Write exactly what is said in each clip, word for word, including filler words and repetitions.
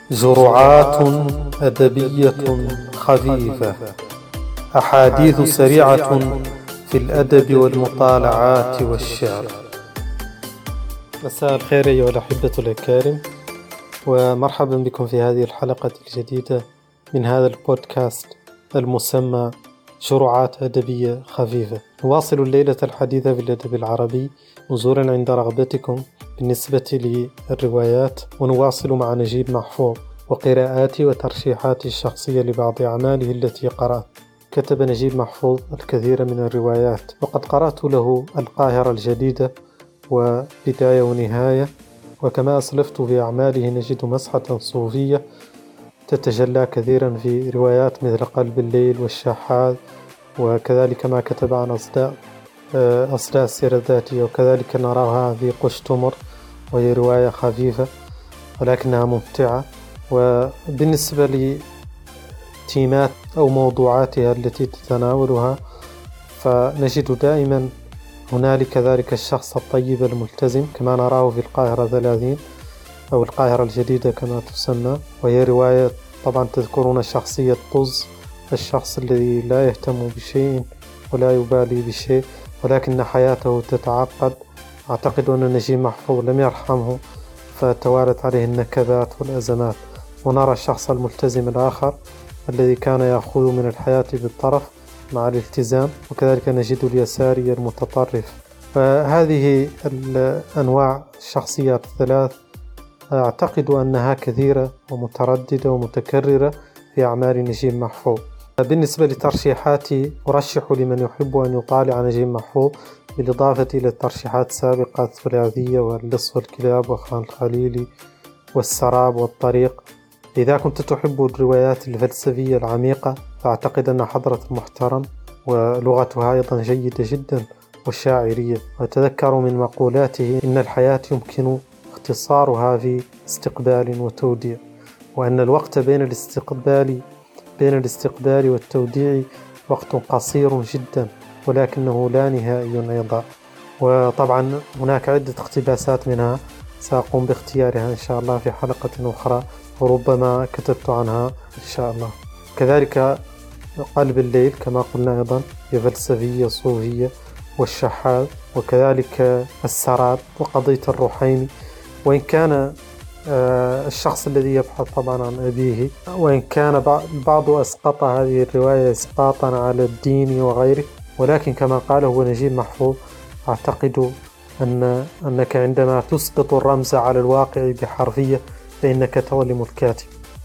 جرعات أدبية خفيفة، أحاديث سريعة في الأدب والمطالعات والشعر. مساء الخير أيها الأحبة الأكارم، ومرحبا بكم في هذه الحلقة الجديدة من هذا البودكاست المسمى جرعات أدبية خفيفة. نواصل الليلة الحديث في الأدب العربي نزولا عند رغبتكم بالنسبة للروايات، ونواصل مع نجيب محفوظ وقراءاتي وترشيحاتي الشخصية لبعض أعماله التي قرأت. كتب نجيب محفوظ الكثير من الروايات، وقد قرأت له القاهرة الجديدة وبداية ونهاية، وكما أسلفت في أعماله نجد مسحة صوفية تتجلى كثيرا في روايات مثل قلب الليل والشحاذ، وكذلك ما كتب عن أصداء أصداء السيرة الذاتية، وكذلك نراها في قشتمر وهي رواية خفيفة ولكنها ممتعة. وبالنسبة لتيمات أو موضوعاتها التي تتناولها فنجد دائما هنالك ذلك الشخص الطيب الملتزم كما نراه في القاهرة ثلاثين أو القاهرة الجديدة كما تسمى، وهي رواية طبعا تذكرون شخصية طز، الشخص الذي لا يهتم بشيء ولا يبالي بشيء ولكن حياته تتعقد. أعتقد أن نجيب محفوظ لم يرحمه فتوالت عليه النكبات والأزمات، ونرى الشخص الملتزم الآخر الذي كان يأخذ من الحياة بالطرف مع الالتزام، وكذلك نجد اليساري المتطرف. فهذه الأنواع الشخصيات الثلاث أعتقد أنها كثيرة ومترددة ومتكررة في أعمال نجيب محفوظ. بالنسبة لترشيحاتي أرشح لمن يحب أن يطالع نجيب محفوظ بالإضافة إلى الترشيحات السابقة الثلاثية واللص والكلاب وخان الخليلي والسراب والطريق. إذا كنت تحب الروايات الفلسفية العميقة فأعتقد أن حضرة المحترم ولغتها أيضا جيدة جدا والشاعرية، وتذكروا من مقولاته إن الحياة يمكن اختصارها في استقبال وتوديع، وأن الوقت بين الاستقبال بين الاستقبال والتوديع وقت قصير جدا ولكنه لا نهائي أيضا. وطبعا هناك عدة اقتباسات منها سأقوم باختيارها إن شاء الله في حلقة أخرى، وربما كتبت عنها إن شاء الله. كذلك قلب الليل كما قلنا أيضا هي فلسفية صوفية، والشحاذ، وكذلك السراب وقضية الرحيمي، وإن كان الشخص الذي يبحث طبعا عن أبيه، وإن كان البعض أسقط هذه الرواية إسقاطا على الدين وغيره، ولكن كما قال هو نجيب محفوظ أعتقد أن أنك عندما تسقط الرمز على الواقع بحرفية فإنك تظلم الكاتب.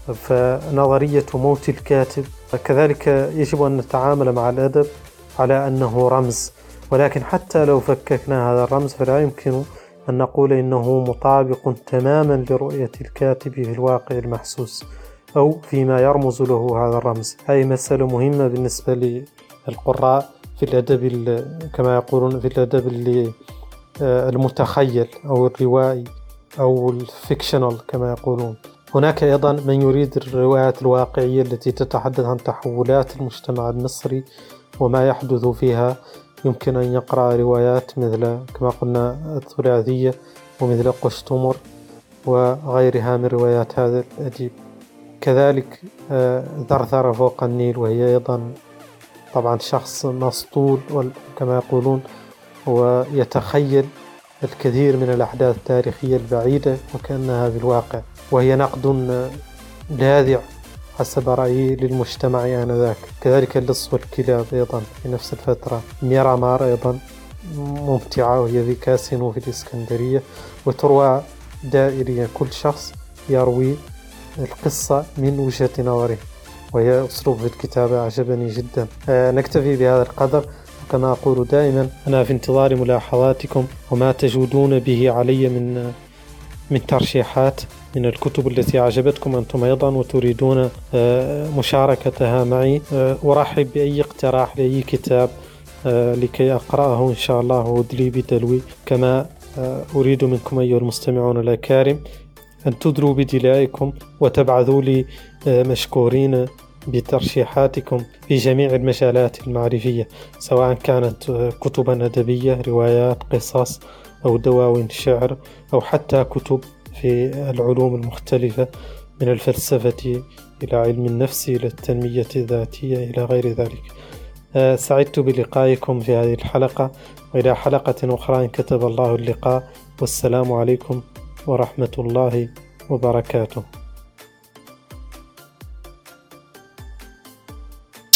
فنظرية موت الكاتب كذلك يجب أن نتعامل مع الأدب على أنه رمز، ولكن حتى لو فككنا هذا الرمز فلا يمكن أن نقول إنه مطابق تماما لرؤية الكاتب في الواقع المحسوس أو فيما يرمز له هذا الرمز. هذه مسألة مهمة بالنسبة للقراء في الأدب كما يقولون في الأدب المتخيل أو الروائي أو الفيكشنال كما يقولون. هناك أيضا من يريد الروايات الواقعية التي تتحدث عن تحولات المجتمع المصري وما يحدث فيها، يمكن أن يقرأ روايات مثل كما قلنا الثلاثية ومثل قشتمر وغيرها من روايات هذا الأديب. كذلك ذرثرة فوق النيل، وهي أيضا طبعا شخص مسطول كما يقولون ويتخيل الكثير من الأحداث التاريخية البعيدة وكأنها في الواقع، وهي نقد لاذع حسب رأيي للمجتمع آنذاك. كذلك اللص والكلاب أيضا في نفس الفترة. ميرامار أيضا ممتعة وهي في كاسينو في الإسكندرية، وتروى دائريا، كل شخص يروي القصة من وجهة نظره، وهي أسلوب في الكتابة أعجبني جدا. آه نكتفي بهذا القدر، كما أقول دائما أنا في انتظار ملاحظاتكم وما تجودون به علي من من ترشيحات من الكتب التي أعجبتكم أنتم أيضا وتريدون مشاركتها معي. أرحب بأي اقتراح لأي كتاب لكي أقرأه إن شاء الله وأدلي بدلوي. كما أريد منكم أيها المستمعون الأكارم أن تدلوا بدلائكم وتبعثوا لي مشكورين بترشيحاتكم في جميع المجالات المعرفية، سواء كانت كتبا أدبية، روايات، قصص أو دواوين شعر، أو حتى كتب في العلوم المختلفة من الفلسفة إلى علم النفس إلى التنمية الذاتية إلى غير ذلك. سعدت بلقائكم في هذه الحلقة، وإلى حلقة أخرى إن كتب الله اللقاء، والسلام عليكم ورحمة الله وبركاته.